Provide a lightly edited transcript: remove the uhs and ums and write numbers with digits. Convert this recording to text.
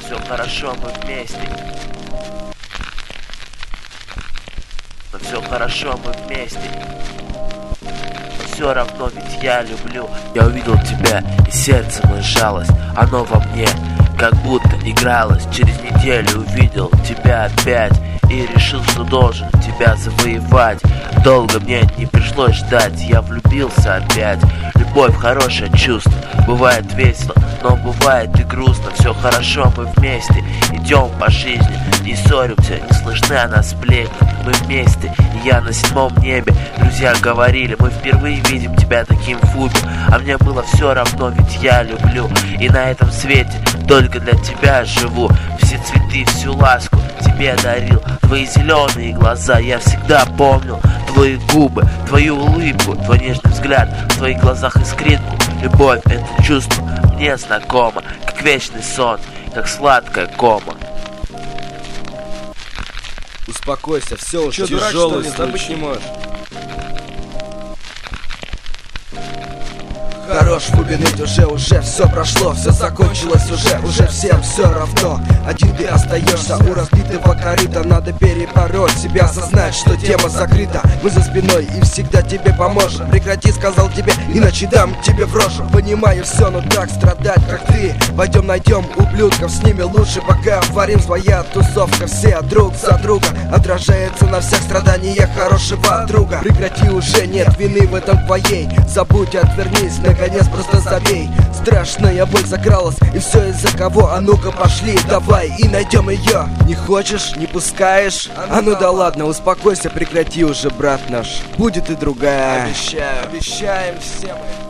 все хорошо, мы вместе. Но все хорошо, мы вместе. Но все равно ведь я люблю. Я увидел тебя, и сердце мое сжалось. Оно во мне как будто игралось. Через неделю увидел тебя опять и решил, что должен тебя завоевать. Долго мне не пришлось ждать, я влюбился опять. Любовь хорошее чувство, бывает весело, но бывает и грустно. Все хорошо, мы вместе, идем по жизни, не ссоримся, не слышны о нас сплетни. Мы вместе, и я на 7-м небе. Друзья говорили, мы впервые видим тебя таким в фубе. А мне было все равно, ведь я люблю. И на этом свете только для тебя живу. Все цветы, всю ласку тебе дарил. Твои зеленые глаза я всегда помнил. Твои губы, твою улыбку, твой нежный взгляд. В твоих глазах искринку. Любовь, это чувство мне знакомо, как вечный сон, как сладкая кома. Успокойся, все уже дурак, тяжелый что ли? случай. Забыть не можешь. Хорош бубенить, уже все прошло, все закончилось уже всем все равно. Один ты остаешься у разбитого корыта. Надо перебороть себя, осознать, что тема закрыта. Мы за спиной и всегда тебе поможем. Прекрати, сказал тебе, иначе дам тебе в рожу. Понимаю все, но так страдать, как ты. Пойдем найдем ублюдков, с ними лучше поговорим. Своя тусовка, все друг за друга. Отражается на всех страданиях хорошего друга. Прекрати, уже нет вины в этом твоей. Забудь, отвернись, наконец просто забей. Страшная боль закралась, и все из-за кого? А ну-ка пошли, давай и найдем ее. Не хочешь, не пускаешь? А ну да ладно, успокойся, прекрати уже, брат наш. Будет и другая. Обещаю, обещаем все мы.